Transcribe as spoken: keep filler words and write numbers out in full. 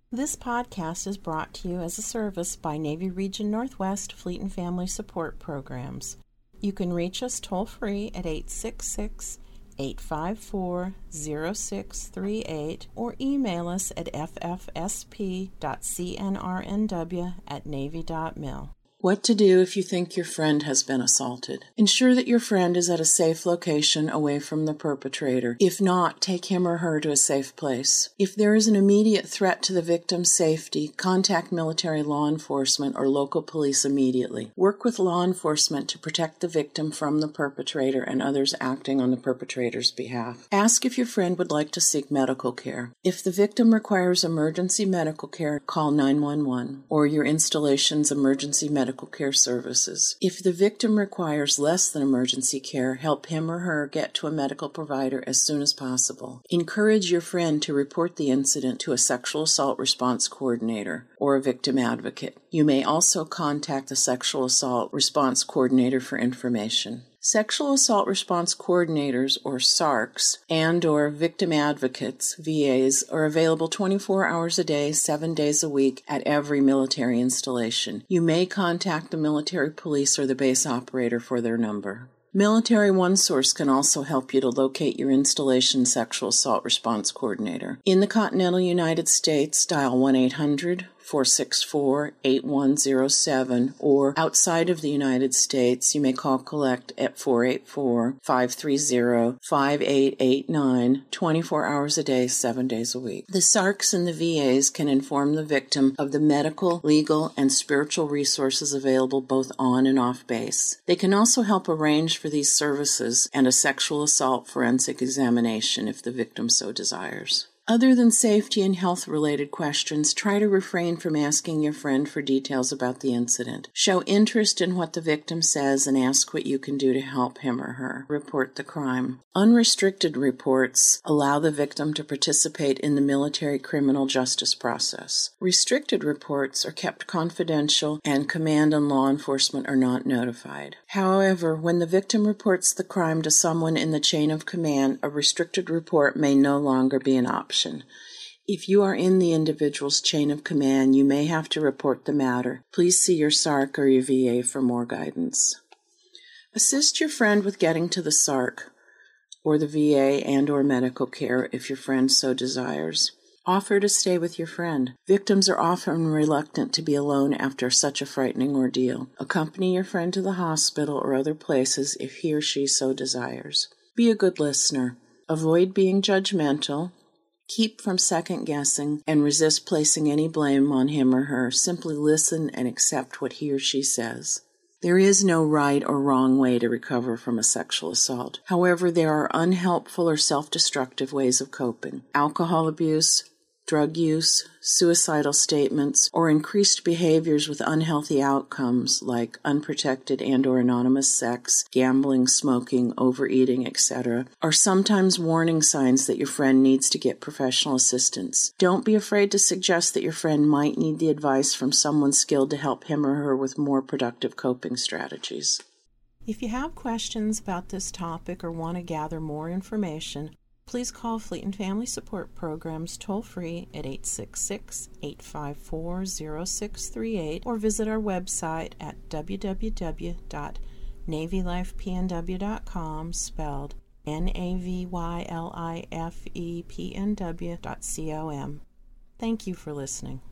This podcast is brought to you as a service by Navy Region Northwest Fleet and Family Support Programs. You can reach us toll-free at eight six six, eight five four, zero six three eight or email us at f f s p dot c n r n w at navy dot mil. What to do if you think your friend has been assaulted. Ensure that your friend is at a safe location away from the perpetrator. If not, take him or her to a safe place. If there is an immediate threat to the victim's safety, contact military law enforcement or local police immediately. Work with law enforcement to protect the victim from the perpetrator and others acting on the perpetrator's behalf. Ask if your friend would like to seek medical care. If the victim requires emergency medical care, call nine one one or your installation's emergency medical Medical care services. If the victim requires less than emergency care, help him or her get to a medical provider as soon as possible. Encourage your friend to report the incident to a sexual assault response coordinator or a victim advocate. You may also contact the sexual assault response coordinator for information. Sexual Assault Response Coordinators, or S A R Cs, and or Victim Advocates, V As, are available twenty-four hours a day, seven days a week at every military installation. You may contact the military police or the base operator for their number. Military OneSource can also help you to locate your installation sexual assault response coordinator. In the continental United States, dial one eight hundred, four six four, eight one zero seven, or outside of the United States, you may call Collect at four eight four, five three zero, five eight eight nine, twenty-four hours a day, seven days a week. The S A R Cs and the V As can inform the victim of the medical, legal, and spiritual resources available both on and off base. They can also help arrange for these services and a sexual assault forensic examination if the victim so desires. Other than safety and health-related questions, try to refrain from asking your friend for details about the incident. Show interest in what the victim says and ask what you can do to help him or her. Report the crime. Unrestricted reports allow the victim to participate in the military criminal justice process. Restricted reports are kept confidential and command and law enforcement are not notified. However, when the victim reports the crime to someone in the chain of command, a restricted report may no longer be an option. If you are in the individual's chain of command, you may have to report the matter. Please see your S A R C or your V A for more guidance. Assist your friend with getting to the S A R C or the V A and or medical care if your friend so desires. Offer to stay with your friend. Victims are often reluctant to be alone after such a frightening ordeal. Accompany your friend to the hospital or other places if he or she so desires. Be a good listener. Avoid being judgmental. Keep from second-guessing and resist placing any blame on him or her. Simply listen and accept what he or she says. There is no right or wrong way to recover from a sexual assault. However, there are unhelpful or self-destructive ways of coping. Alcohol abuse, drug use, suicidal statements, or increased behaviors with unhealthy outcomes like unprotected and or anonymous sex, gambling, smoking, overeating, et cetera, are sometimes warning signs that your friend needs to get professional assistance. Don't be afraid to suggest that your friend might need the advice from someone skilled to help him or her with more productive coping strategies. If you have questions about this topic or want to gather more information, please call Fleet and Family Support Programs toll-free at eight six six, eight five four, zero six three eight or visit our website at w w w dot navy life p n w dot com, spelled N A V Y L I F E P N W dot com. Thank you for listening.